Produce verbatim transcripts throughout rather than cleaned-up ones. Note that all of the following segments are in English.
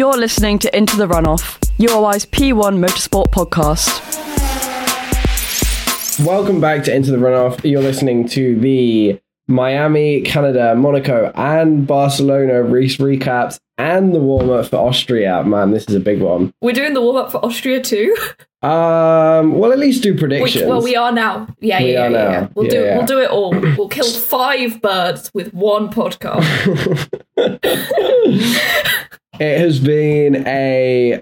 You're listening to Into the Runoff, U O I's P one Motorsport podcast. Welcome back to Into the Runoff. You're listening to the Miami, Canada, Monaco, and Barcelona race recaps and the warm-up for Austria. Man, this is a big one. We're doing the warm-up for Austria too? Um, well, at least do predictions. We, well, we are now. Yeah, we yeah, are yeah, now. yeah. We'll yeah, do yeah. we'll do it all. We'll kill five birds with one podcast. It has been a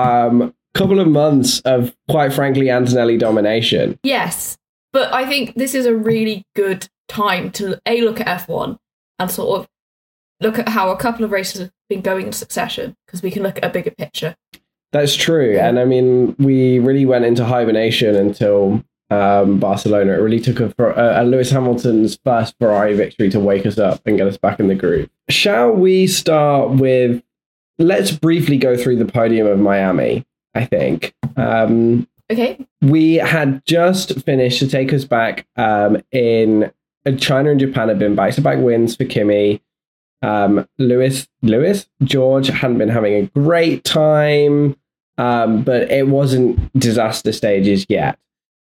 um couple of months of, quite frankly, Antonelli domination. Yes, but I think this is a really good time to a look at F one and sort of look at how a couple of races have been going in succession, because we can look at a bigger picture. That's true. And I mean, we really went into hibernation until um, Barcelona. It really took a, a, a Lewis Hamilton's first Ferrari victory to wake us up and get us back in the groove. Shall we start with, let's briefly go through the podium of Miami, I think. Um, okay. We had just finished, to take us back, um, in China and Japan had been back-to-back wins for Kimi. Um, Lewis, Lewis, George hadn't been having a great time. Um, but it wasn't disaster stages yet.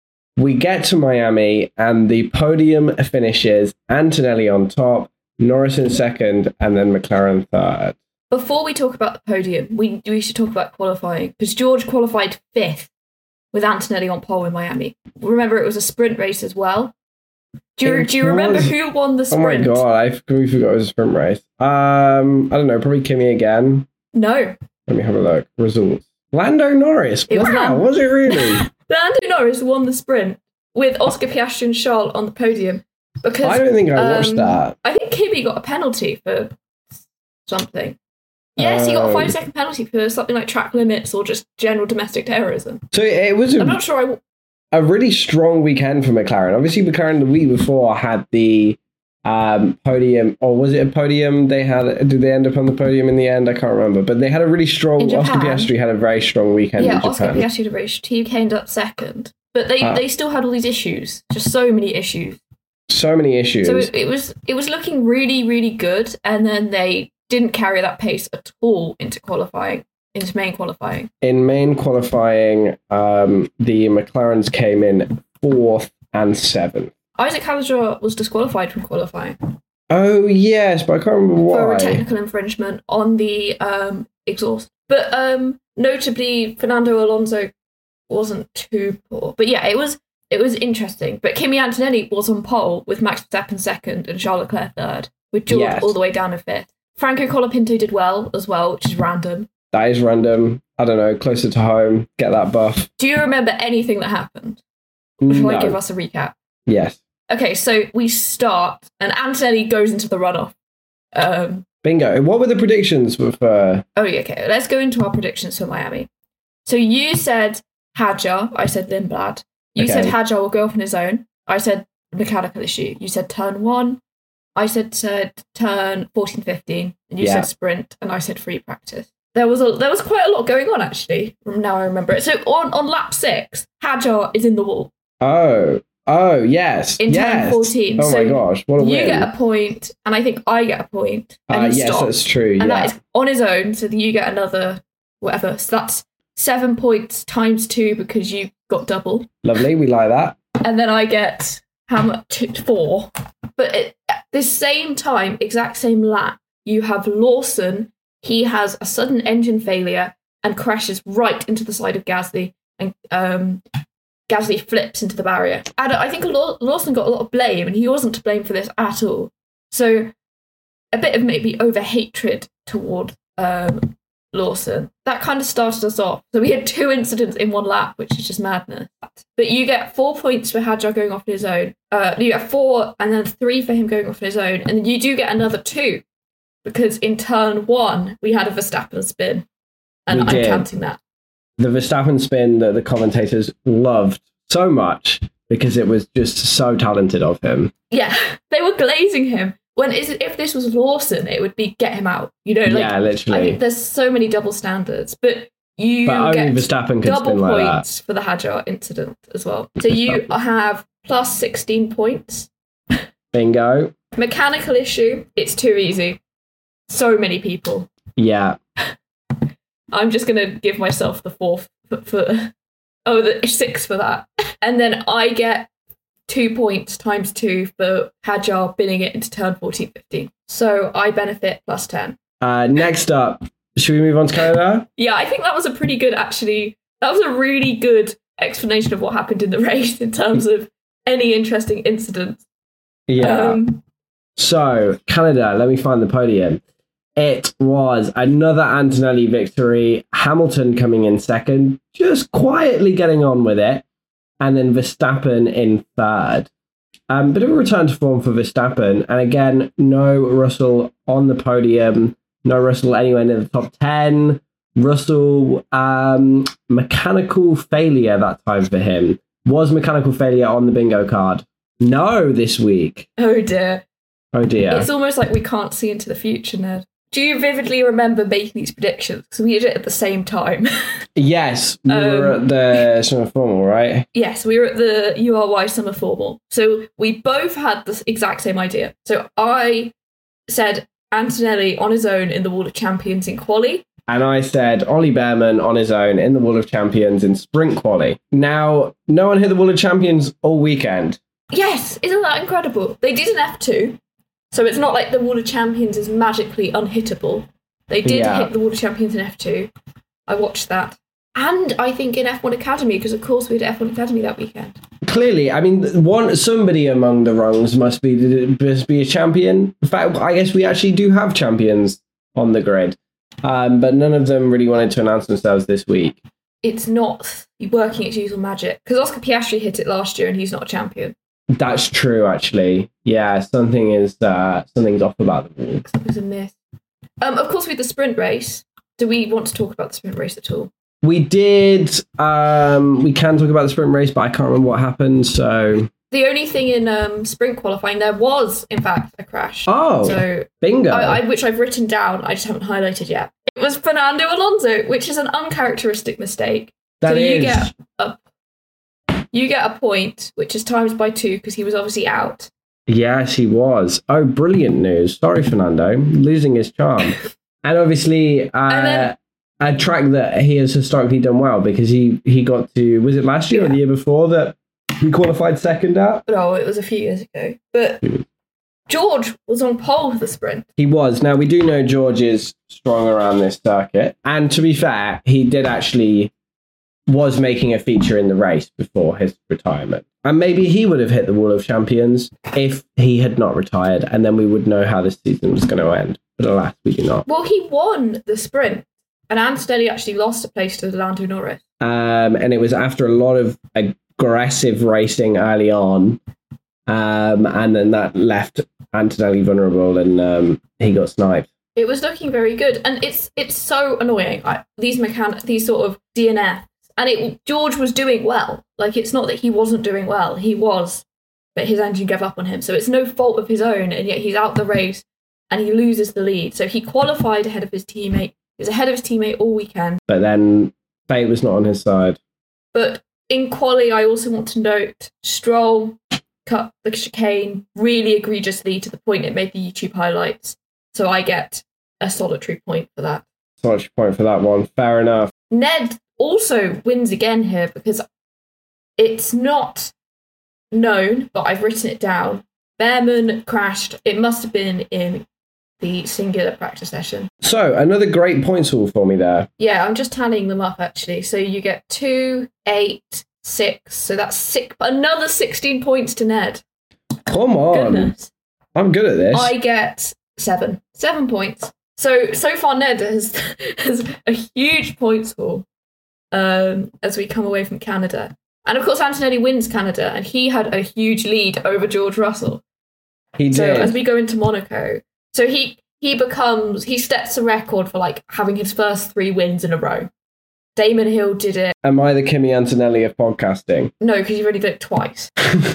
We get to Miami and the podium finishes Antonelli on top, Norris in second, and then McLaren third. Before we talk about the podium, we we should talk about qualifying, because George qualified fifth with Antonelli on pole in Miami. Remember, it was a sprint race as well. Do you, do you remember who won the sprint? Oh my god, I completely forgot it was a sprint race. Um, I don't know, probably Kimi again. No. Let me have a look. Results. Lando Norris. It wow, was, Lando. was it really? Lando Norris won the sprint with Oscar Piastri and Charles on the podium. Because I don't think I um, watched that. I think Kimi got a penalty for something. Yes, he got a five second penalty for something like track limits or just general domestic terrorism. So it was a, I'm not sure I... W- a really strong weekend for McLaren. Obviously, McLaren the week before had the um, podium, or was it a podium? They had, did they end up on the podium in the end? I can't remember. But they had a really strong, Oscar Piastri had a very strong weekend yeah, in Japan. Oscar Piastri had a very He came up second. But they, uh, they still had all these issues. Just so many issues. So many issues. So it, it was it was looking really, really good. And then they didn't carry that pace at all into qualifying, into main qualifying. In main qualifying, um, the McLarens came in fourth and seventh. Isaac Hadjar was disqualified from qualifying. Oh, yes, but I can't remember why. For a technical infringement on the um, exhaust. But um, notably, Fernando Alonso wasn't too poor. But yeah, it was it was interesting. But Kimi Antonelli was on pole with Max Verstappen second and Charles Leclerc third, with George yes. all the way down in fifth. Franco Colapinto did well as well, which is random. That is random. I don't know, closer to home, get that buff. Do you remember anything that happened? Before no. I give us a recap. Yes. Okay, so we start, and Antonelli goes into the runoff. Um, Bingo. What were the predictions for... Oh, yeah, okay. Let's go into our predictions for Miami. So you said Hadjar. I said Lindblad. You okay. said Hadjar will go off on his own. I said mechanical issue. You said turn one. I said, said turn fourteen fifteen. And you yeah. said sprint. And I said free practice. There was a there was quite a lot going on, actually. Now I remember it. So on, on lap six, Hadjar is in the wall. Oh. Oh, yes. In yes. turn fourteen. Oh, so my gosh. What a you win. You get a point, and I think I get a point. And uh, he yes, stops, that's true. and yeah. that is on his own, so that you get another whatever. So that's seven points times two because you got double. Lovely. We like that. And then I get how much? Two, four. But it, at the same time, exact same lap, you have Lawson. He has a sudden engine failure and crashes right into the side of Gasly, and um, Gasly flips into the barrier. And I think Lawson got a lot of blame, and he wasn't to blame for this at all. So a bit of maybe over-hatred toward um, Lawson. That kind of started us off. So we had two incidents in one lap, which is just madness. But you get four points for Hadjar going off on his own. Uh, you get four, and then three for him going off on his own. And then you do get another two, because in turn one, we had a Verstappen spin. And we I'm did. counting that. The Verstappen spin that the commentators loved so much because it was just so talented of him. Yeah, they were glazing him. When is if this was Lawson, it would be get him out. You know, like, yeah, literally. I think there's so many double standards, but you but only get Verstappen could double spin like points that. for the Hadjar incident as well. So you have plus sixteen points. Bingo. Mechanical issue, it's too easy. So many people. Yeah. I'm just going to give myself the fourth for, for oh, the six for that. And then I get two points times two for Hajar binning it into turn fourteen fifteen. So I benefit plus ten. Uh, next up, should we move on to Canada? Yeah, I think that was a pretty good, actually, that was a really good explanation of what happened in the race in terms of any interesting incidents. Yeah. Um, so, Canada, let me find the podium. It was another Antonelli victory. Hamilton coming in second, just quietly getting on with it. And then Verstappen in third. Um, bit of a return to form for Verstappen. And again, no Russell on the podium. No Russell anywhere near the top ten. Russell, um, mechanical failure that time for him. Was mechanical failure on the bingo card? No, this week. Oh dear. Oh dear. It's almost like we can't see into the future, Ned. Do you vividly remember making these predictions? Because we did it at the same time. Yes, we um, were at the summer formal, right? Yes, we were at the U R Y summer formal. So we both had the exact same idea. So I said Antonelli on his own in the Wall of Champions in quali. And I said Ollie Behrman on his own in the Wall of Champions in sprint quali. Now, no one hit the Wall of Champions all weekend. Yes, isn't that incredible? They did an F two. So it's not like the Wall of Champions is magically unhittable. They did yeah. hit the Wall of Champions in F two. I watched that. And I think in F one Academy, because of course we had F one Academy that weekend. Clearly, I mean, one somebody among the rungs must be must be a champion. In fact, I guess we actually do have champions on the grid. Um, but none of them really wanted to announce themselves this week. It's not working its usual magic. Because Oscar Piastri hit it last year and he's not a champion. That's true, actually. Yeah, something is uh, something's off about the wall. It was a myth. Um, of course, with the sprint race, do we want to talk about the sprint race at all? We did. Um, we can talk about the sprint race, but I can't remember what happened. So the only thing in um, sprint qualifying, there was, in fact, a crash. Oh, so bingo! I, I, which I've written down. I just haven't highlighted yet. It was Fernando Alonso, which is an uncharacteristic mistake. That so is. You get a You get a point, which is times by two because he was obviously out. Yes, he was. Oh, brilliant news. Sorry, Fernando. Losing his charm. And obviously, uh, and then, a track that he has historically done well because he, he got to, was it last year yeah. or the year before that he qualified second at? No, it was a few years ago. But George was on pole for the sprint. He was. Now, we do know George is strong around this circuit. And to be fair, he did actually... was making a feature in the race before his retirement. And maybe he would have hit the Wall of Champions if he had not retired, and then we would know how this season was going to end. But alas, we do not. Well, he won the sprint, and Antonelli actually lost a place to Lando Norris. Um, and it was after a lot of aggressive racing early on, um, and then that left Antonelli vulnerable, and um, he got sniped. It was looking very good, and it's it's so annoying. I, these mechan- these sort of D N F. And it, George was doing well. Like, it's not that he wasn't doing well. He was, but his engine gave up on him. So it's no fault of his own, and yet he's out the race, and he loses the lead. So he qualified ahead of his teammate. He was ahead of his teammate all weekend. But then fate was not on his side. But in quali, I also want to note, Stroll cut the chicane really egregiously to the point it made the YouTube highlights. So I get a solitary point for that. Solitary point for that one. Fair enough. Ned also wins again here because it's not known, but I've written it down. Behrman crashed. It must have been in the singular practice session. So another great points haul for me there. Yeah, I'm just tallying them up actually. So you get two, eight, six. So that's six. Another sixteen points to Ned. Come on. Goodness. I'm good at this. I get seven. Seven points. So so far Ned has has a huge points haul. Um, as we come away from Canada. And of course, Antonelli wins Canada, and he had a huge lead over George Russell. He did. So as we go into Monaco, so he he becomes, he sets a record for like having his first three wins in a row. Damon Hill did it. Am I the Kimi Antonelli of podcasting? No, because you've already done it twice.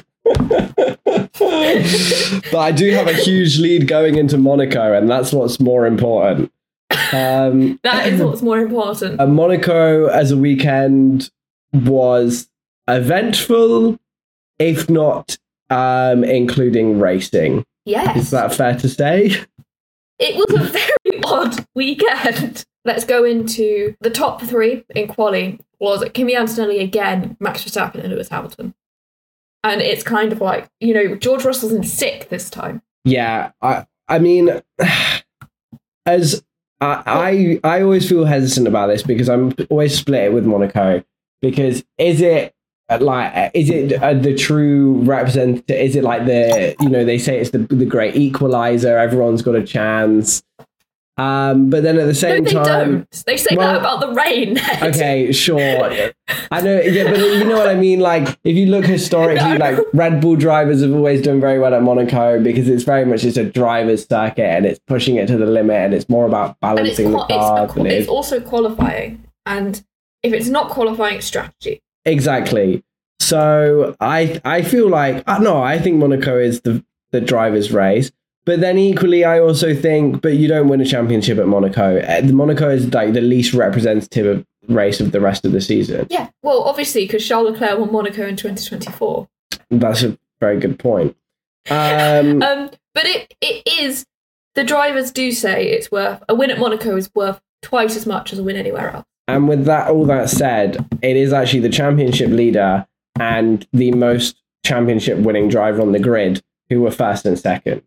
But I do have a huge lead going into Monaco, and that's what's more important. Um, that is what's more important. Uh, Monaco as a weekend was eventful, if not um, including racing. Yes. Is that fair to say? It was a very odd weekend. let's go into the top three in quali was Kimi Antonelli again, Max Verstappen and Lewis Hamilton. And it's kind of like, you know, George Russell's in sixth this time. Yeah, I I mean, as I, I I always feel hesitant about this because I'm always split with Monaco. Because is it like is it uh, the true representative? Is it like the, you know, they say it's the the great equalizer, everyone's got a chance. Um, but then at the same no, they time, don't. They say well, that about the rain. Okay, sure. I know, yeah, but you know what I mean. Like, if you look historically, No. like Red Bull drivers have always done very well at Monaco because it's very much just a driver's circuit and it's pushing it to the limit and it's more about And it's, balancing the qua- car. it's, a, than it it's is- also qualifying. And if it's not qualifying, it's strategy. Exactly. So I I feel like uh, no, I think Monaco is the the driver's race. But then equally, I also think, but you don't win a championship at Monaco. Uh, The Monaco is like the least representative of race of the rest of the season. Yeah, well, obviously, because Charles Leclerc won Monaco in twenty twenty-four. That's a very good point. Um, Um, but it it is, the drivers do say it's worth, a win at Monaco is worth twice as much as a win anywhere else. and with that, all that said, it is actually the championship leader and the most championship winning driver on the grid who were first and second.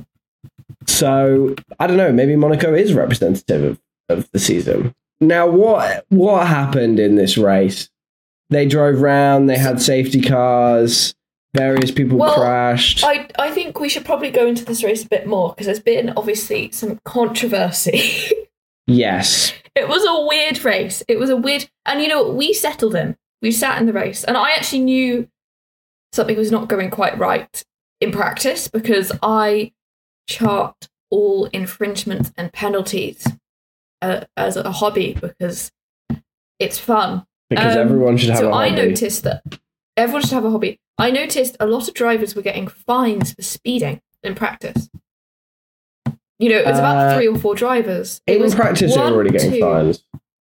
So I don't know, maybe Monaco is representative of, of the season. Now, what what happened in this race? They drove round, they had safety cars, various people Well, crashed. I, I think we should probably go into this race a bit more because there's been obviously some controversy. Yes. It was a weird race. It was a weird, and you know, we settled him. We sat in the race, and I actually knew something was not going quite right in practice because I chart all infringements and penalties uh, as a hobby because it's fun. Because Um, everyone should have so a hobby. I noticed that everyone should have a hobby. I noticed a lot of drivers were getting fines for speeding in practice. You know, it was about Uh, three or four drivers. It In was practice, they were one, already getting two- fines.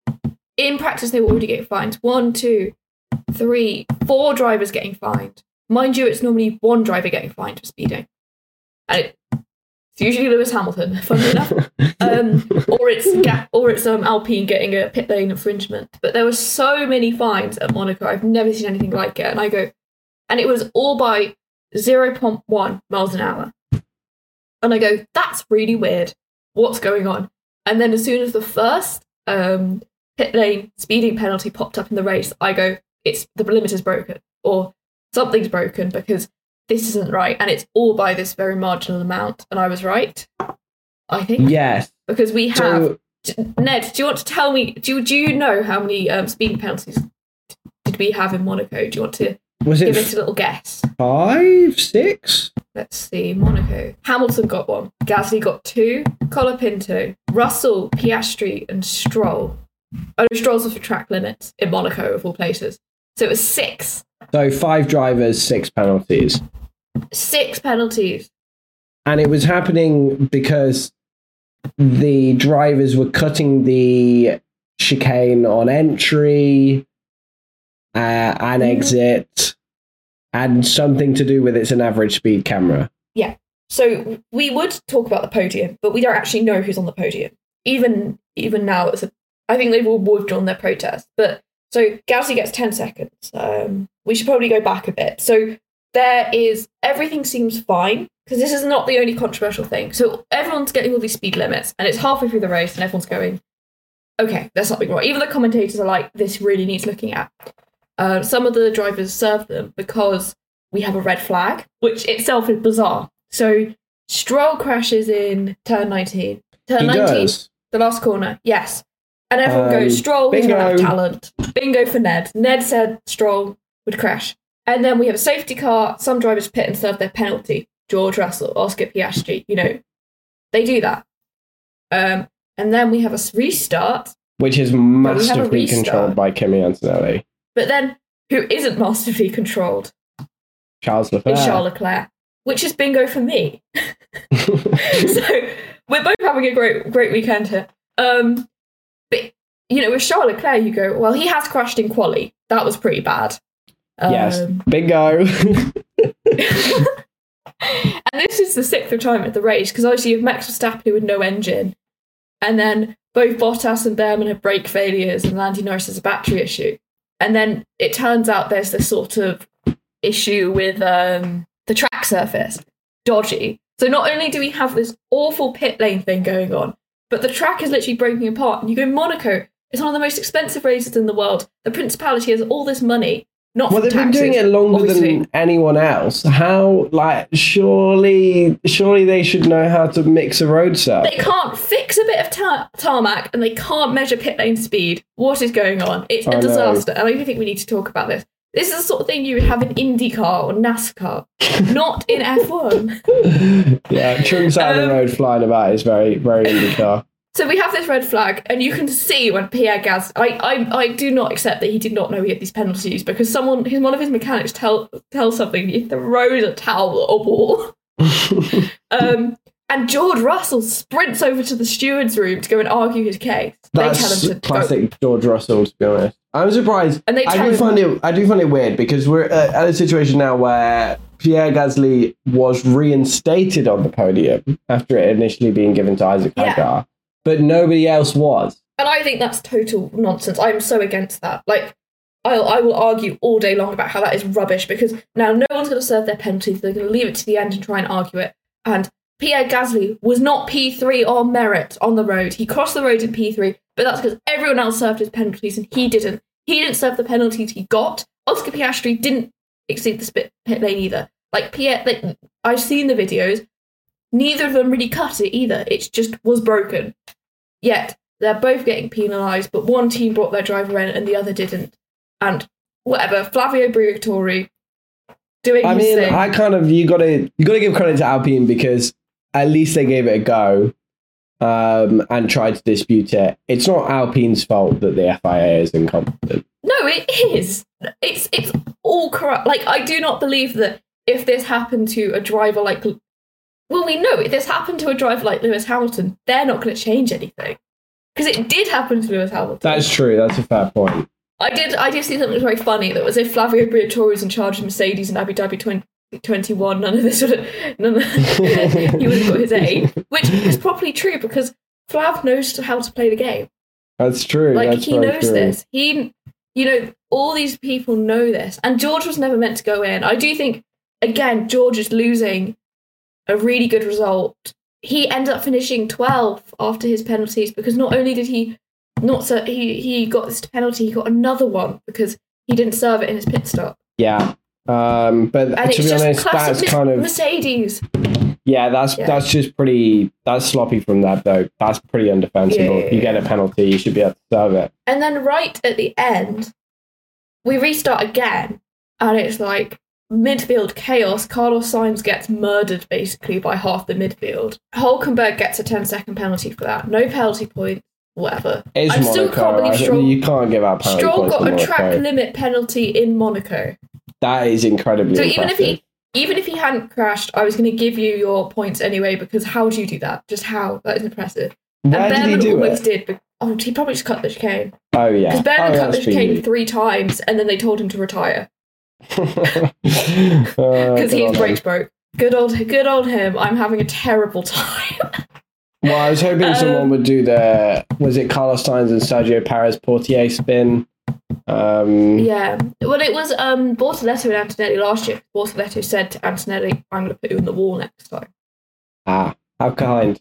In practice, they were already getting fined. One, two, three, four drivers getting fined. Mind you, it's normally one driver getting fined for speeding. And it, it's usually Lewis Hamilton, funnily enough. Um, or it's Ga- or it's um, Alpine getting a pit lane infringement. But there were so many fines at Monaco. I've never seen anything like it. And I go, and it was all by zero point one miles an hour. And I go, that's really weird. What's going on? And then as soon as the first um, pit lane speeding penalty popped up in the race, I go, it's the limit is broken or something's broken because this isn't right. And it's all by this very marginal amount. And I was right, I think. Yes. Because we have... So, Ned, do you want to tell me, do, do you know how many um, speeding penalties did we have in Monaco? Do you want to was give it it a little guess? five, six? Let's see, Monaco. Hamilton got one. Gasly got two. Colapinto, Russell, Piastri, and Stroll. Oh, no, Stroll's off for track limits in Monaco, of all places. So it was six. So five drivers, six penalties. Six penalties. And it was happening because the drivers were cutting the chicane on entry uh, and exit, and something to do with it's an average speed camera. Yeah. So we would talk about the podium, but we don't actually know who's on the podium. Even even now, it's a, I think they've all withdrawn their protest. But so Gasly gets ten seconds. Um, we should probably go back a bit. So there is, everything seems fine, because this is not the only controversial thing. So everyone's getting all these speed limits, and it's halfway through the race, and everyone's going, okay, there's something wrong. Even the commentators are like, this really needs looking at. Uh, some of the drivers serve them because we have a red flag, which itself is bizarre. So Stroll crashes in turn nineteen. Turn He nineteen, does. the last corner, yes. And everyone Um, goes, Stroll, he's bingo. run out of talent. Bingo for Ned. Ned said Stroll would crash. And then we have a safety car. Some drivers pit and serve their penalty. George Russell, Oscar Piastri, you know, they do that. Um, and then we have a restart. Which is we have a masterfully restart. controlled by Kimi Antonelli. But then, who isn't masterfully controlled Charles Leclerc. is Charles Leclerc, which is bingo for me. So we're both having a great, great weekend here. Um, but you know, with Charles Leclerc, you go, well, he has crashed in quali. That was pretty bad. Um, Yes. Bingo. And this is the sixth time at the race because obviously you have Max Verstappen with no engine, and then both Bottas and Behrman have brake failures, and Lando Norris has a battery issue. And then it turns out there's this sort of issue with um, the track surface, dodgy. So not only do we have this awful pit lane thing going on, but the track is literally breaking apart. And you go, Monaco, it's one of the most expensive races in the world. The Principality has all this money. Not well, they've taxes, been doing it longer obviously. than anyone else. How, like, surely, surely they should know how to mix a road surface. They can't fix a bit of tar- tarmac, and they can't measure pit lane speed. What is going on? It's a I know. disaster. And I don't think we need to talk about this. This is the sort of thing you would have in IndyCar or NASCAR, not in F one. Yeah, chunks out of Um, the road flying about is very, very IndyCar. So we have this red flag, and you can see when Pierre Gasly... I, I, I do not accept that he did not know he had these penalties, because someone, his, one of his mechanics tell tell something, he throws a towel at a wall. um, and George Russell sprints over to the steward's room to go and argue his case. That's they tell him to classic go. George Russell, to be honest. I'm surprised. And they I tell do him- find it. I do find it weird because we're uh, at a situation now where Pierre Gasly was reinstated on the podium after it initially being given to Isaac Yeah. Hagar, but nobody else was. And I think that's total nonsense. I'm so against that. Like, I'll, I will argue all day long about how that is rubbish, because now no one's going to serve their penalties. They're going to leave it to the end and try and argue it. And Pierre Gasly was not P three on merit on the road. He crossed the road in P three, but that's because everyone else served his penalties and he didn't. He didn't serve the penalties he got. Oscar Piastri didn't exceed the spit pit lane either. Like, Pierre, like, I've seen the videos. Neither of them really cut it either. It just was broken. Yet, they're both getting penalised, but one team brought their driver in and the other didn't. And whatever, Flavio Briatore doing I his mean, thing. I kind of you got to you got to give credit to Alpine because at least they gave it a go um, and tried to dispute it. It's not Alpine's fault that the F I A is incompetent. No, it is. It's it's all corrupt. Like, I do not believe that if this happened to a driver like... Well, we know if this happened to a driver like Lewis Hamilton, they're not going to change anything. Because it did happen to Lewis Hamilton. That's true. That's a fair point. I did I did see something that was very funny. That was if Flavio Briatore was in charge of Mercedes in Abu Dhabi twenty twenty-one, none of this would have... None of, he would have got his A. Which is probably true, because Flav knows how to play the game. That's true. Like, That's he very knows true. this. He, you know, all these people know this. And George was never meant to go in. I do think, again, George is losing a really good result. He ended up finishing twelfth after his penalties, because not only did he not so he he got this penalty, he got another one because he didn't serve it in his pit stop. Yeah. Um, but And to it's be just honest, classic that's Mis- kind of Mercedes. yeah. That's Yeah. that's just pretty. That's sloppy from that though. That's pretty undefensible. Yeah, yeah, If you get a penalty, you should be able to serve it. And then right at the end, we restart again, and it's like midfield chaos. Carlos Sainz gets murdered basically by half the midfield. Hulkenberg gets a ten second penalty for that. No penalty point, whatever. It's I still Monaco. can't believe I- Stroll, you can't give out penalty Stroll points got to a track Monaco. limit penalty in Monaco. That is incredibly So impressive. even if he even if he hadn't crashed, I was going to give you your points anyway, because how do you do that? Just how? That is impressive. Where and did he Behrman do almost it? did, but oh, he probably just cut the chicane. Oh yeah. Because Behrman oh, cut the that's chicane speedy. three times, and then they told him to retire Because because his brakes broke. Good old, good old him. I'm having a terrible time. Well, I was hoping Um, someone would do the was it Carlos Sainz and Sergio Perez Portier spin. Um, Yeah. Well, it was um, Bortoletto and Antonelli last year. Bortoletto said to Antonelli, "I'm going to put you in the wall next time." Ah, how kind.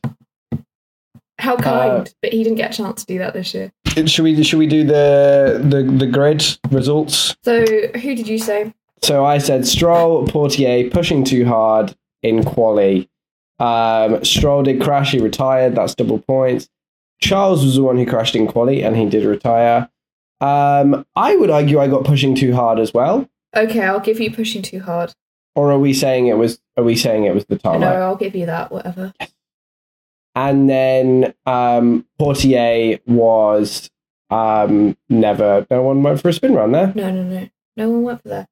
How kind, but he didn't get a chance to do that this year. Should we should we do the the the grid results? So, who did you say? So I said Stroll, Portier pushing too hard in quali. Um, Stroll did crash, he retired. That's double points. Charles was the one who crashed in quali, and he did retire. Um, I would argue I got pushing too hard as well. Okay, I'll give you pushing too hard. Or are we saying it was? Are we saying it was the tarmac? No, I'll give you that. Whatever. And then um, Portier was um, never. No one went for a spin run there. No, no, no. No one went for that.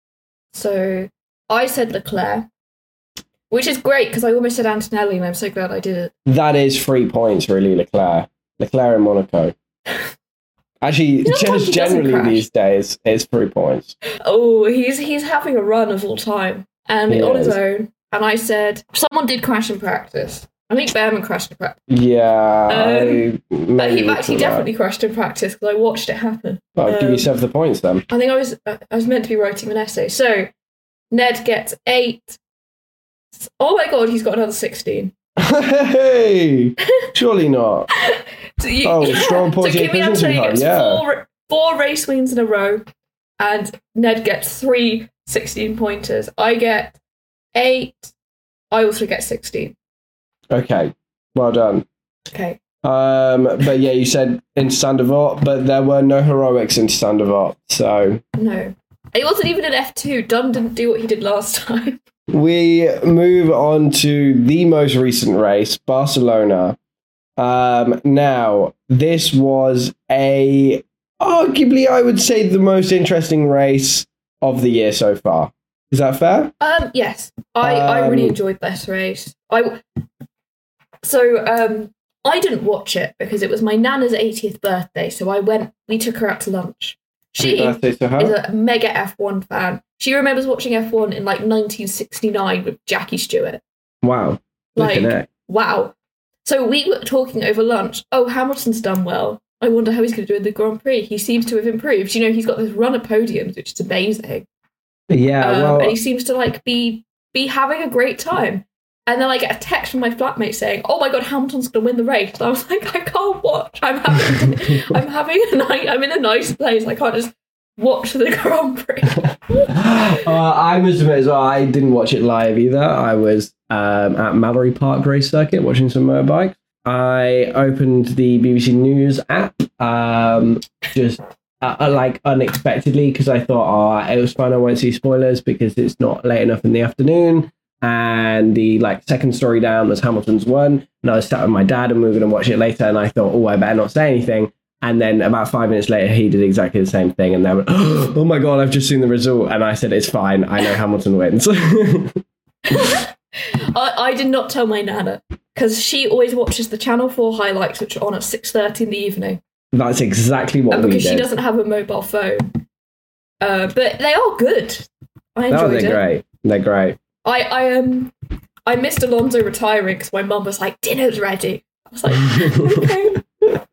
So I said Leclerc, which is great because I almost said Antonelli, and I'm so glad I did it. That is three points, really, Leclerc. Leclerc in Monaco. Actually, You know, sometimes just he doesn't generally crash. these days, it's three points. Oh, he's he's having a run of all time, and He on his is. own. And I said someone did crash in practice. I think Behrman crashed in practice. Yeah, Um, I But he maybe actually for definitely that. crashed in practice because I watched it happen. Well, give Um, yourself the points then. I think I was uh, I was meant to be writing an essay. So Ned gets eight. Oh my god, he's got another sixteen. Hey, surely not. So you, Oh, yeah. strong So Portier Kimi Antonio Pissington gets time, yeah. four, four race wins in a row, and Ned gets three sixteen pointers. I get eight. I also get sixteen. Okay, well done. Okay. Um, but yeah, you said in Sandovot, but there were no heroics in Sandovot, so No. It wasn't even an F two. Dunn didn't do what he did last time. we move on to the most recent race, Barcelona. Um, now, this was a, arguably, I would say, the most interesting race of the year so far. Is that fair? Um, yes, I, I really Um, enjoyed this race. I so um I didn't watch it because it was my nana's eightieth birthday. So I went. We took her out to lunch. She Happy birthday to her. is a mega F one fan. She remembers watching F one in like nineteen sixty-nine with Jackie Stewart. Wow. Like, Look at that. wow. So we were talking over lunch. Oh, Hamilton's done well. I wonder how he's going to do in the Grand Prix. He seems to have improved. You know, he's got this run of podiums, which is amazing. Yeah, Um, well, and he seems to like be be having a great time. And then I get a text from my flatmate saying, "Oh my god, Hamilton's going to win the race." And I was like, "I can't watch. I'm having I'm having a night. I'm in a nice place. I can't just watch the Grand Prix." uh, I must admit as well, I didn't watch it live either. I was um, at Mallory Park Race Circuit watching some motorbikes. I opened the B B C News app um, just uh, like unexpectedly because I thought, oh, it was fun. I won't see spoilers because it's not late enough in the afternoon. And the like second story down was Hamilton's won. And I was sat with my dad and we were going to watch it later. And I thought, oh, I better not say anything. And then about five minutes later, he did exactly the same thing. And then went, oh my God, I've just seen the result. And I said, it's fine. I know Hamilton wins. I, I did not tell my nana because she always watches the Channel four highlights, which are on at six thirty in the evening. That's exactly what And we because did. she doesn't have a mobile phone. Uh, but they are good. I No, enjoyed they're it. great. They're great. I, I um I missed Alonso retiring because my mum was like, "Dinner's ready." I was like,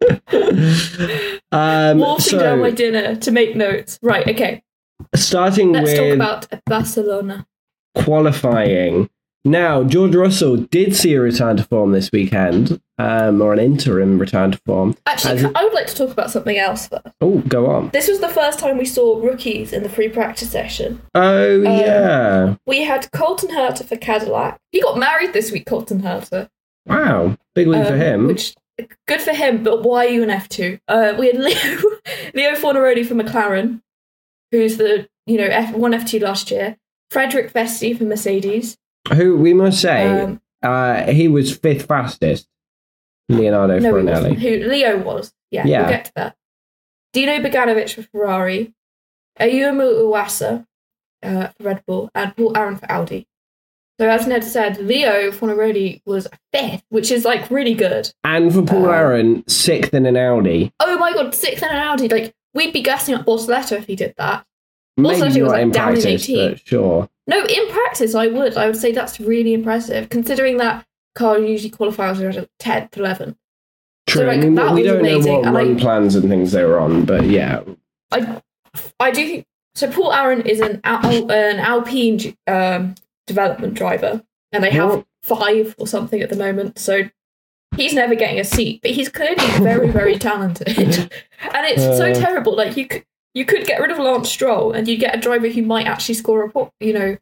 "Okay." um, Walking down my so, dinner to make notes. Right, okay. starting Let's talk with about Barcelona. qualifying. Now, George Russell did see a return to form this weekend, um, or an interim return to form. Actually, As it- I would like to talk about something else first. Oh, go on. This was the first time we saw rookies in the free practice session. Oh, yeah. We had Colton Herta for Cadillac. He got married this week, Colton Herta. Wow. Big week for Um, him. Which good for him, but why are you an F two? Uh, we had Leo Leo Fornaroli for McLaren, who's the you know F one F two last year. Frederick Vesti for Mercedes. Who, we must say, Um, uh, he was fifth fastest. Leonardo no, he Fournelli. wasn't. Who Leo was? Yeah, Yeah. we'll get to that. Dino Boganovic for Ferrari. Ayumu Uwasa uh, for Red Bull, and Paul Aaron for Audi. So as Ned said, Leo Fornaroli was fifth, which is like really good. And for Paul Uh, Aaron, sixth in an Audi. Oh my god, sixth in an Audi! Like we'd be gassing up Bortoleto if he did that. Maybe also, he was, not like, in down in practice, eighteen. but sure. No, in practice, I would. I would say that's really impressive, considering that car usually qualifies at tenth, eleventh. True. like, I mean, that we was don't amazing, know what and I- run plans and things they were on, but yeah. I, I do think so. Paul Aaron is an Al, an Alpine um, development driver, and they have What? five or something at the moment. So he's never getting a seat, but he's clearly very, very talented. And it's so Uh. terrible. Like you could you could get rid of Lance Stroll, and you'd get a driver who might actually score a po- you know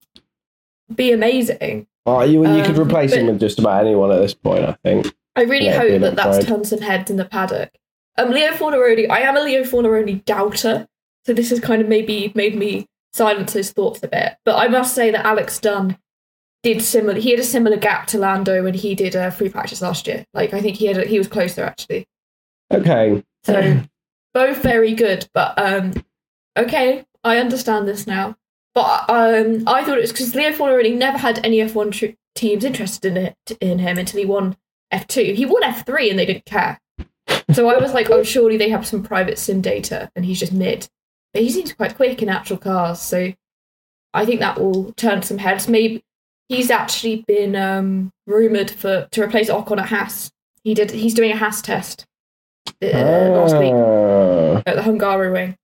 be amazing. Oh, you, you could Um, replace him but- with just about anyone at this point, I think. I really Yeah, hope good that that's upgrade. turned some heads in the paddock. Um, Leo Fornaroli, I am a Leo Fornaroli doubter, so this has kind of maybe made me silence those thoughts a bit. But I must say that Alex Dunn did similar. He had a similar gap to Lando when he did a free practice last year. Like I think he had a, he was closer actually. Okay. So both very good, but um, okay, I understand this now. But um, I thought it was because Leo Fornaroli never had any F one tr- teams interested in it in him until he won F two. He won F three and they didn't care. So I was like, oh, surely they have some private sim data and he's just mid. But he seems quite quick in actual cars, so I think that will turn some heads. Maybe he's actually been um, rumoured for to replace Ocon at Haas. He did. He's doing a Haas test uh, Ah. last week at the Hungaroring.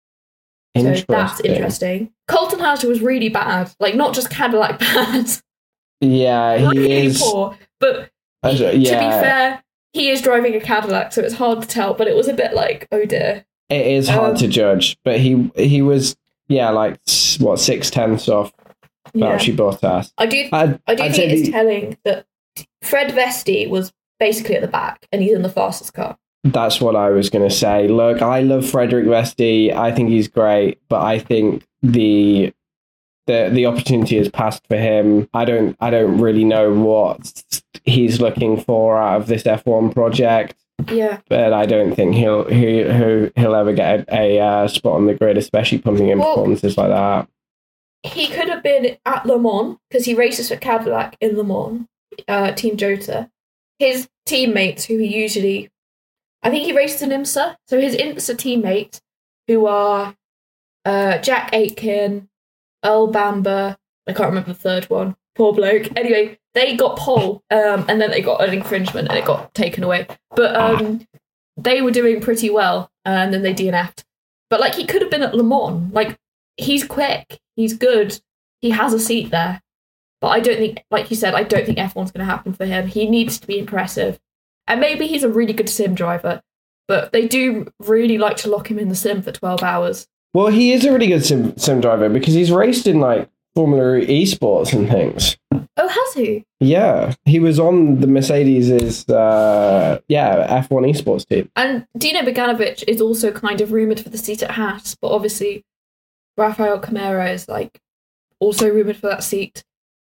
So Interesting. that's interesting. Colton Herta was really bad. Like, not just Cadillac bad. Yeah, he really is. poor. But Uh, he- yeah. to be fair, he is driving a Cadillac, so it's hard to tell. But it was a bit like, oh dear. It is hard Um, to judge, but he he was yeah like s- what six tenths off Yeah. Valtteri Bottas. I do. I'd, I do I'd think say it's the- telling that Fred Vesti was basically at the back, and he's in the fastest car. that's what I was going to say. Look, I love Frederick Vesti. I think he's great, but I think the the the opportunity has passed for him. I don't I don't really know what he's looking for out of this F one project. Yeah. But I don't think he'll he, he'll, he'll ever get a, a uh, spot on the grid, especially pumping in Well, performances like that. He could have been at Le Mans because he races for Cadillac in Le Mans, uh, Team Jota. His teammates, who he usually, I think he races in IMSA. So his IMSA teammates, who are uh, Jack Aitken, Earl Bamber, I can't remember the third one. Poor bloke. Anyway, they got pole, um, and then they got an infringement, and it got taken away. But um, they were doing pretty well, and then they D N F'd. But like, he could have been at Le Mans. Like, he's quick, he's good, he has a seat there. But I don't think, like you said, I don't think F one's going to happen for him. He needs to be impressive. And maybe he's a really good sim driver, but they do really like to lock him in the sim for twelve hours. Well, he is a really good sim, sim driver because he's raced in like Formula E sports and things. Oh, has he? Yeah, he was on the Mercedes's uh, yeah F one esports team. And Dino Beganovic is also kind of rumoured for the seat at Haas, but obviously Rafael Camara is like also rumoured for that seat.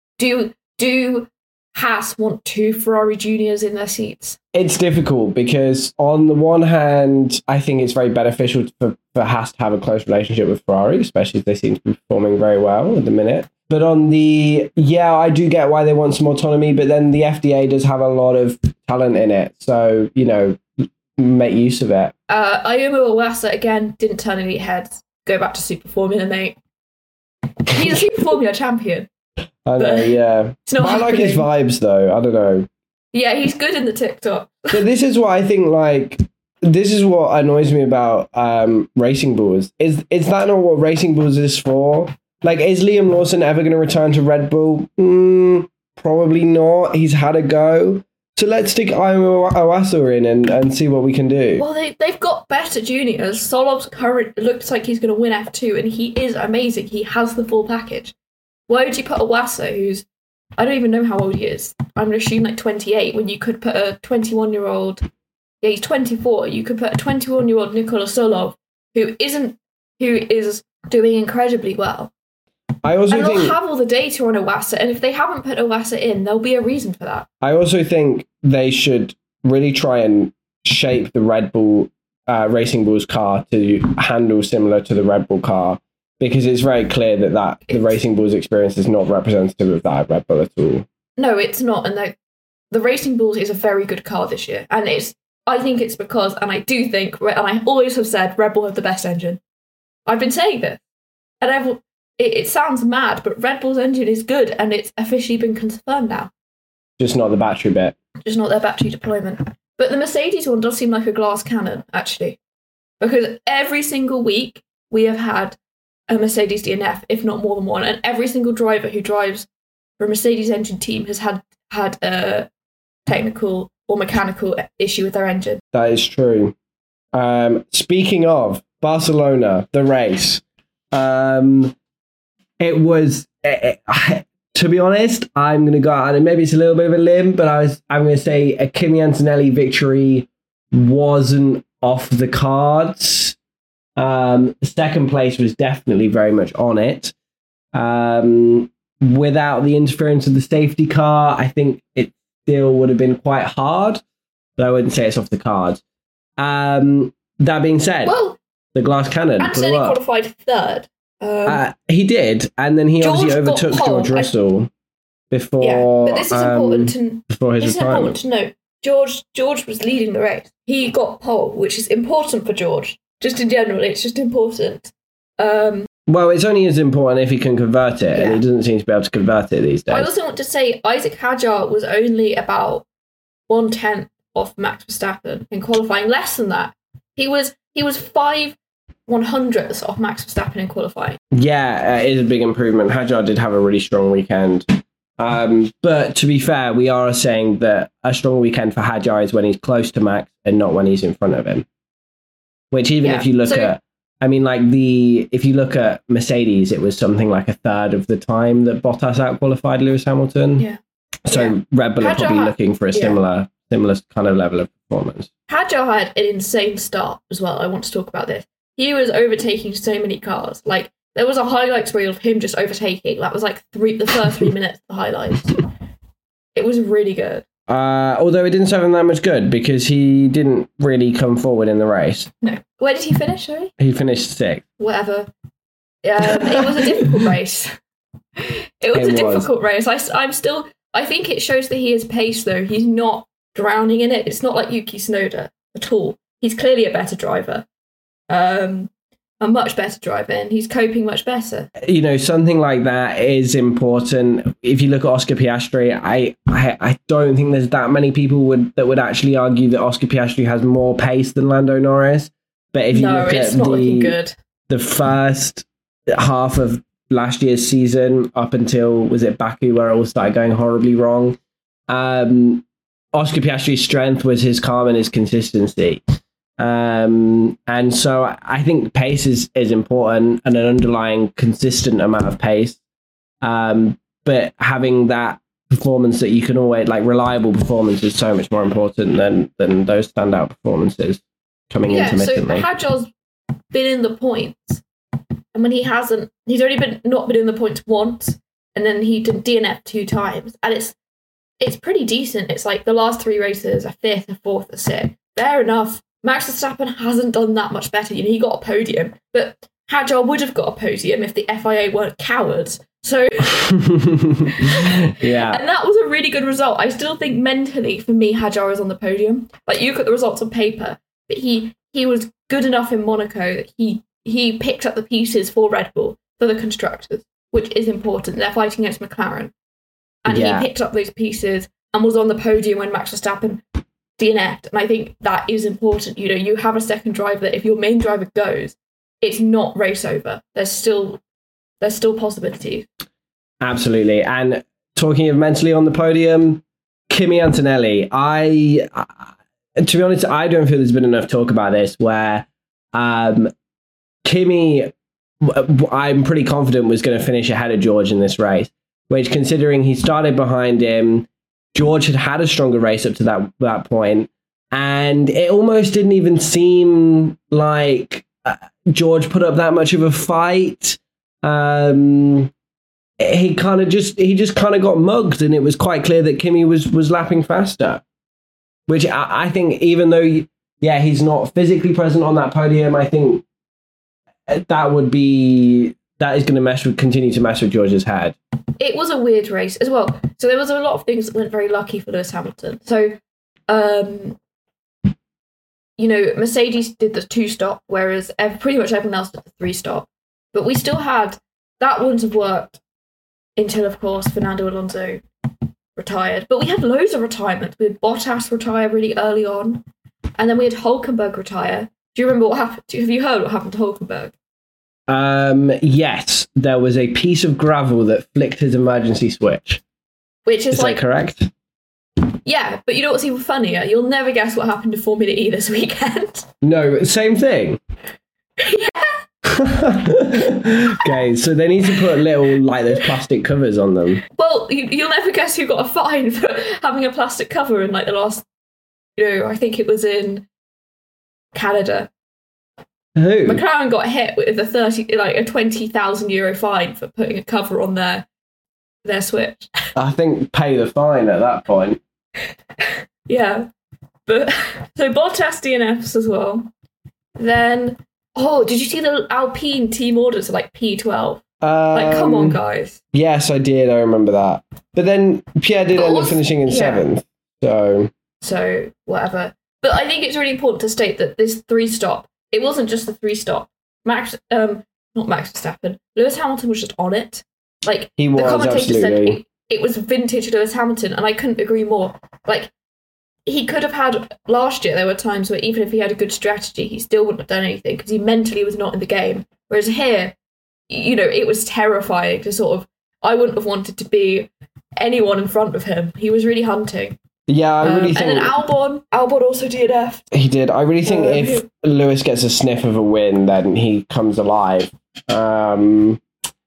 Do do Haas want two Ferrari Juniors in their seats? It's difficult because on the one hand, I think it's very beneficial for, for Haas to have a close relationship with Ferrari, especially if they seem to be performing very well at the minute. But on the, yeah, I do get why they want some autonomy, but then the F D A does have a lot of talent in it. So, you know, make use of it. Uh, Ayumu Iwasa, again, didn't turn any heads. Go back to Super Formula, mate. He's a Super Formula champion. I know, yeah. It's not I like his happening. vibes, though. I don't know. Yeah, he's good in the TikTok. But this is what I think, like, this is what annoys me about um, Racing Bulls. Is is that not what Racing Bulls is for? Like, is Liam Lawson ever going to return to Red Bull? Mm, probably not. He's had a go. So let's stick Ayumu Iwasa in and, and see what we can do. Well, they, they've got better juniors. Solov's current looks like he's going to win F two, and he is amazing. He has the full package. Why would you put Iwasa, who's, I don't even know how old he is. I'm going to assume like twenty-eight, when you could put a twenty-one-year-old, yeah, he's twenty-four. You could put a twenty-one-year-old Nikola Solov, who isn't, who is doing incredibly well. I also And think they'll have all the data on Iwasa, and if they haven't put Iwasa in, there'll be a reason for that. I also think they should really try and shape the Red Bull uh, Racing Bulls car to handle similar to the Red Bull car, because it's very clear that, that the Racing Bulls experience is not representative of that at Red Bull at all. No, it's not. And the, the Racing Bulls is a very good car this year. And it's, I think it's because, and I do think, and I always have said, Red Bull have the best engine. I've been saying this. And I've, it, it sounds mad, but Red Bull's engine is good, and it's officially been confirmed now. Just not the battery bit. Just not their battery deployment. But the Mercedes one does seem like a glass cannon, actually. Because every single week, we have had a Mercedes D N F, if not more than one. And every single driver who drives for a Mercedes engine team has had, had a technical or mechanical issue with their engine. That is true. Um, speaking of Barcelona, the race, um, it was, it, it, to be honest, I'm going to go out, and maybe it's a little bit of a limb, but I was, I'm going to say a Kimi Antonelli victory wasn't off the cards. Um, second place was definitely very much on it. Um, without the interference of the safety car, I think it still would have been quite hard, but I wouldn't say it's off the cards. Um, that being said, Well, the glass cannon Antonelli blew up. qualified third. Um, Uh, he did, and then he George obviously got overtook pole. George I- Russell before. yeah, but this is um, important to before his This is retirement. important to note. George George was leading the race. He got pole, which is important for George. Just in general, it's just important. Um, Well, it's only as important if he can convert it, Yeah. and he doesn't seem to be able to convert it these days. I also want to say Isaac Hadjar was only about one tenth off Max Verstappen in qualifying. Less than that, he was he was five one hundredths off Max Verstappen in qualifying. Yeah, uh, it is a big improvement. Hadjar did have a really strong weekend. Um, but to be fair, we are saying that a strong weekend for Hadjar is when he's close to Max and not when he's in front of him. Which even Yeah, if you look so- at, I mean, like the, if you look at Mercedes, it was something like a third of the time that Bottas outqualified Lewis Hamilton. Yeah. So Yeah. Red Bull are Hadjar probably had- looking for a yeah. similar, similar kind of level of performance. Hadjar had an insane start as well. I want to talk about this. He was overtaking so many cars. Like, there was a highlights reel of him just overtaking. That was like three, the first three minutes of the highlights. It was really good. Uh, although it didn't serve him that much good because he didn't really come forward in the race. No. Where did he finish, sorry? He finished sixth. Whatever. Um, it was a difficult race. It was It a was. difficult race. I, I'm still... I think it shows that he has pace, though. He's not drowning in it. It's not like Yuki Tsunoda at all. He's clearly a better driver. Um, a much better driver, and he's coping much better. You know, something like that is important. If you look at Oscar Piastri, I, I, I don't think there's that many people would that would actually argue that Oscar Piastri has more pace than Lando Norris. But if you No, look it's at not looking the, good. the first half of last year's season up until, was it Baku, where it all started going horribly wrong, um, Oscar Piastri's strength was his calm and his consistency. Um, and so I think pace is, is important and an underlying consistent amount of pace. Um, but having that performance that you can always, like reliable performance, is so much more important than, than those standout performances coming Yeah, so intermittently. Hadjar's been in the points, and when he hasn't, he's only been not been in the points once, and then he did D N F two times, and it's it's pretty decent. It's like the last three races, a fifth, a fourth, a sixth. Fair enough. Max Verstappen hasn't done that much better. You know, he got a podium, but Hadjar would have got a podium if the F I A weren't cowards. So, Yeah. and that was a really good result. I still think mentally, for me, Hadjar is on the podium. Like, you look at the results on paper, but he he was good enough in Monaco that he he picked up the pieces for Red Bull, for the constructors, which is important. They're fighting against McLaren. And Yeah. he picked up those pieces and was on the podium when Max Verstappen D N F'd. And I think that is important. You know, you have a second driver that if your main driver goes, it's not race over. There's still there's still possibilities. Absolutely. And talking of mentally on the podium, Kimi Antonelli, I, I to be honest, I don't feel there's been enough talk about this where um, Kimi, w- I'm pretty confident was going to finish ahead of George in this race, which considering he started behind him, George had had a stronger race up to that, that point, and it almost didn't even seem like uh, George put up that much of a fight. Um, he kind of just he just kind of got mugged, and it was quite clear that Kimi was was lapping faster. Which I, I think, even though yeah he's not physically present on that podium, I think that would be that is going to mess with continue to mess with George's head. It was a weird race as well. So there was a lot of things that went very lucky for Lewis Hamilton. So, um, you know, Mercedes did the two stop, whereas ev- pretty much everyone else did the three stop. But we still had that wouldn't have worked until, of course, Fernando Alonso retired. But we had loads of retirements. We had Bottas retire really early on, and then we had Hulkenberg retire. Do you remember what happened? Have you heard what happened to Hulkenberg? Um, yes, there was a piece of gravel that flicked his emergency switch. Which is, Is like, that correct? yeah, but you know what's even funnier? You'll never guess what happened to Formula E this weekend. No, same thing. Okay, so they need to put little, like, those plastic covers on them. Well, you, you'll never guess who got a fine for having a plastic cover in like the last, you know, I think it was in Canada. Who? McLaren got hit with a thirty, like a twenty thousand euro fine for putting a cover on their their switch. I think pay the fine at that point. Yeah, but so Bottas D N Fs as well. Then, oh, did you see the Alpine team orders are like P twelve? Um, Like, come on, guys. Yes, I did. I remember that. But then Pierre did But end up also- finishing in yeah. seventh. So So whatever. But I think it's really important to state that this three stop, it wasn't just the three stop. Max, um, not Max Verstappen. Lewis Hamilton was just on it. Like He the was, commentator said, absolutely. it, it was vintage Lewis Hamilton, and I couldn't agree more. Like he could have had last year. There were times where even if he had a good strategy, he still wouldn't have done anything because he mentally was not in the game. Whereas here, you know, it was terrifying to sort of. I wouldn't have wanted to be anyone in front of him. He was really hunting. Yeah, I really um, think... And then Albon, Albon also D N F'd. He did. I really think Uh, if Lewis gets a sniff of a win, then he comes alive. Um,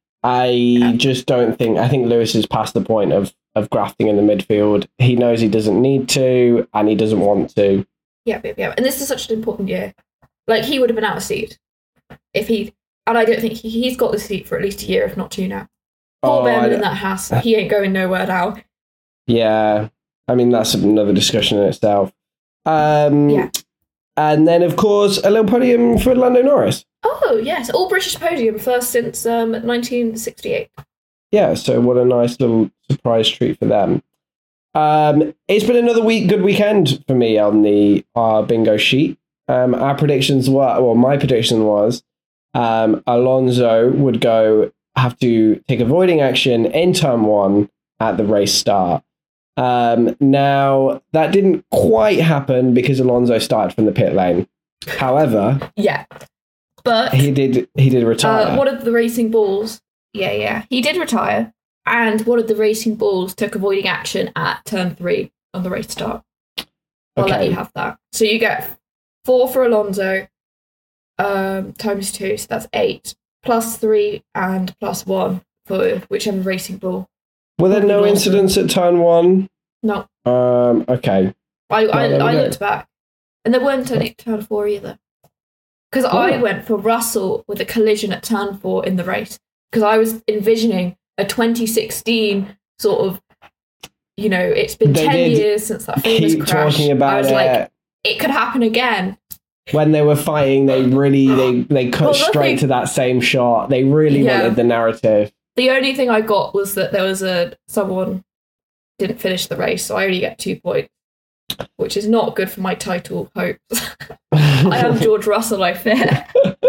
I just don't think... I think Lewis is past the point of, of grafting in the midfield. He knows he doesn't need to, and he doesn't want to. Yeah, yeah, yeah. And this is such an important year. Like, he would have been out of seat if he... And I don't think he, he's got the seat for at least a year, if not two now. Paul Oh, Behrman I- in that house, he ain't going nowhere now. Yeah. I mean, that's another discussion in itself. Um, Yeah. And then, of course, a little podium for Lando Norris. Oh, yes. All British podium, first since um, nineteen sixty-eight. Yeah, so what a nice little surprise treat for them. Um, it's been another week, good weekend for me on the uh, bingo sheet. Um, our predictions were, well, my prediction was um, Alonso would go have to take avoiding action in turn one at the race start. Um, now, that didn't quite happen because Alonso started from the pit lane. However, Yeah. But he did he did retire. uh, one of the racing balls, yeah, yeah, he did retire. And one of the racing balls took avoiding action at turn three on the race start. I'll let Okay. you have that. So you get four for Alonso, um, times two, so that's eight, plus three and plus one for whichever racing ball. Were there no incidents at turn one? No, Um, okay. I, I, Well, there we I go. looked back. And there weren't any at turn four either. Because I Oh. went for Russell with a collision at turn four in the race. Because I was envisioning a twenty sixteen sort of, you know, it's been They ten did years since that famous Keep crash. talking I about was it. like, it could happen again. When they were fighting, they really they, they cut Well, the straight thing- to that same shot. They really Yeah. wanted the narrative. The only thing I got was that there was a someone didn't finish the race, so I only get two points, which is not good for my title hopes. I am George Russell, I fear.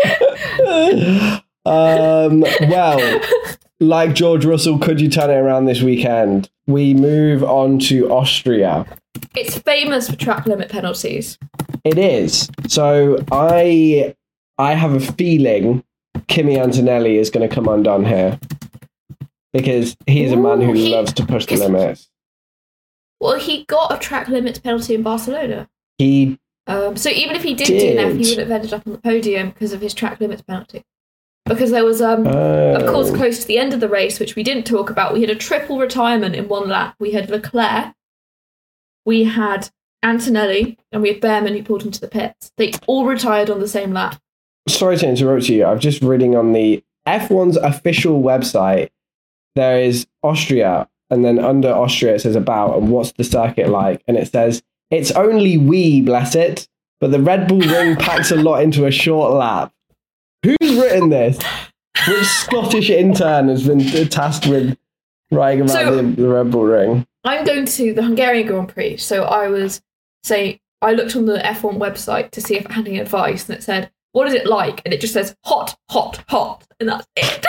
um, well, like George Russell, could you turn it around this weekend? We move on to Austria. It's famous for track limit penalties. It is. So I I have a feeling Kimi Antonelli is going to come undone here because he is a man who Ooh, he- loves to push the is- limits. Well, he got a track limits penalty in Barcelona. He Um, so even if he did, D N F, he Did. wouldn't have ended up on the podium because of his track limits penalty. Because there was, um, oh, of course, close to the end of the race, which we didn't talk about, we had a triple retirement in one lap. We had Leclerc, we had Antonelli, and we had Behrman who pulled into the pits. They all retired on the same lap. sorry to interrupt you. I'm just reading on the F one's official website. There is Austria, and then under Austria it says about and what's the circuit like, and it says it's only wee, bless it, but the Red Bull Ring packs a lot into a short lap. Who's written this? Which Scottish intern has been tasked with writing about So- the, the Red Bull Ring? I'm going to the Hungarian Grand Prix, so I was saying, I looked on the F one website to see if it had any advice, and it said, what is it like? And it just says, hot, hot, hot, and that's it.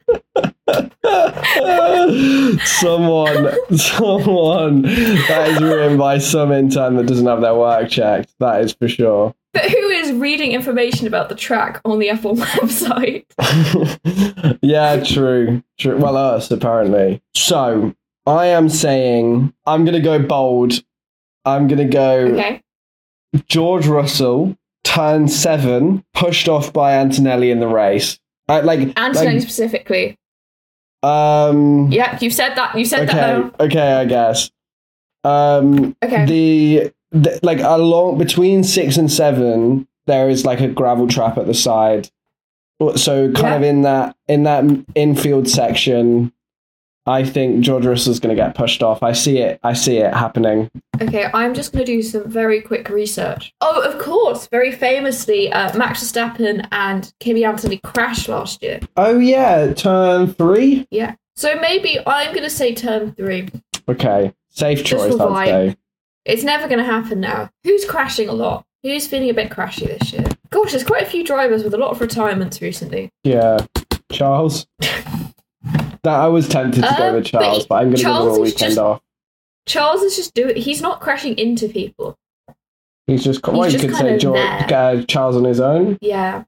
someone, someone that is written by some intern that doesn't have their work checked. That is for sure. But who is reading information about the track on the F one website? Yeah, true, true. Well, us apparently. So I am saying I'm gonna go bold. I'm gonna go Okay. George Russell, turn seven, pushed off by Antonelli in the race. Uh, like Antonelli like, specifically. um. Yeah, you said that. You said that Okay. now. Okay, I guess. Um. Okay. The, the like along between six and seven, there is like a gravel trap at the side. So kind Yeah. of in that in that infield section, I think George Russell's going to get pushed off. I see it. I see it happening. Okay, I'm just going to do some very quick research. Oh, of course. Very famously, uh, Max Verstappen and Kimi Antonelli crashed last year. Oh yeah, turn three. Yeah. So maybe I'm going to say turn three. Okay, safe Just choice. for I'd vibe. say. It's never going to happen now. Who's crashing a lot? Who's feeling a bit crashy this year? Gosh, there's quite a few drivers with a lot of retirements recently. Yeah. Charles? that I was tempted to go Um, with Charles, but he- but, I'm going to give him Charles a is weekend just- off. Charles is just doing. He's not crashing into people. He's just, he's well, you just could kind say of George, there. uh, Charles on his own. Yeah.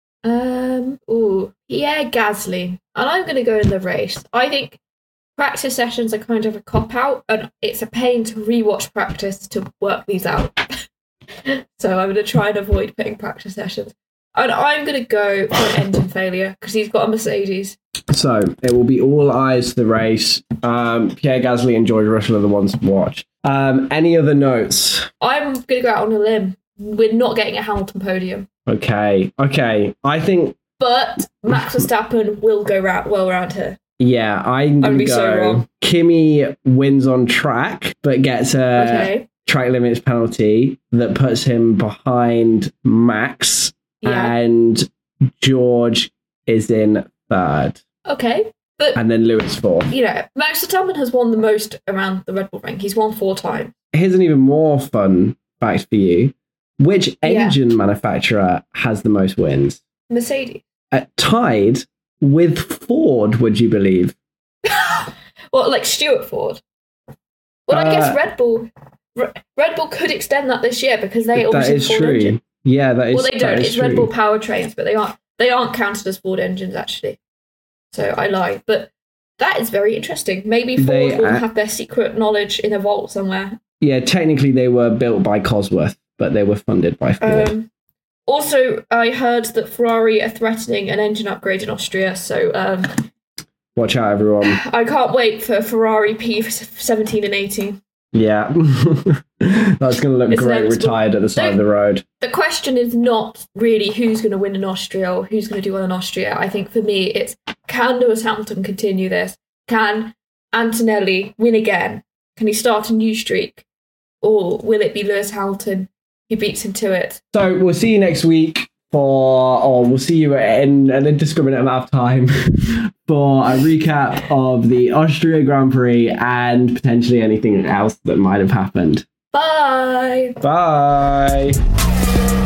Um. Ooh. Yeah, Gasly. And I'm going to go in the race. I think practice sessions are kind of a cop out, and it's a pain to rewatch practice to work these out. So I'm going to try and avoid putting practice sessions. And I'm going to go for an engine failure because he's got a Mercedes. So it will be all eyes to the race. Um, Pierre Gasly and George Russell are the ones to watch. Um, any other notes? I'm going to go out on a limb. We're not getting a Hamilton podium. Okay, okay. I think, But Max Verstappen will go round, well round here. yeah, I'm going to be go. so wrong. Kimmy wins on track, but gets a Okay. track limits penalty that puts him behind Max, Yeah. and George is in third, Okay. But, and then Lewis fourth. you know, Max Verstappen has won the most around the Red Bull ring. He's won four times. Here's an even more fun fact for you. Which Yeah. engine manufacturer has the most wins? Mercedes. Uh, tied with Ford, would you believe? Well, like Stuart Ford. Well, I Uh, guess Red Bull Re- Red Bull could extend that this year because they That obviously is Ford true. engine. Yeah, that is. Well, they that don't. is It's true. Red Bull powertrains, but they aren't. They aren't counted as Ford engines actually. So I lied, but that is very interesting. Maybe Ford They will a- have their secret knowledge in a vault somewhere. Yeah, technically they were built by Cosworth, but they were funded by Ford. Um, also, I heard that Ferrari are threatening an engine upgrade in Austria, so um, Watch out, everyone. I can't wait for Ferrari P seventeen and eighteen. Yeah. That's going to look It's great inevitable. retired at the side of the road. The question is not really who's going to win in Austria or who's going to do well in Austria. I think for me, it's can Lewis Hamilton continue this? Can Antonelli win again? Can he start a new streak? Or will it be Lewis Hamilton who beats him to it? So we'll see you next week for, or we'll see you in an indiscriminate amount of time for a recap of the Austria Grand Prix and potentially anything else that might have happened. Bye! Bye.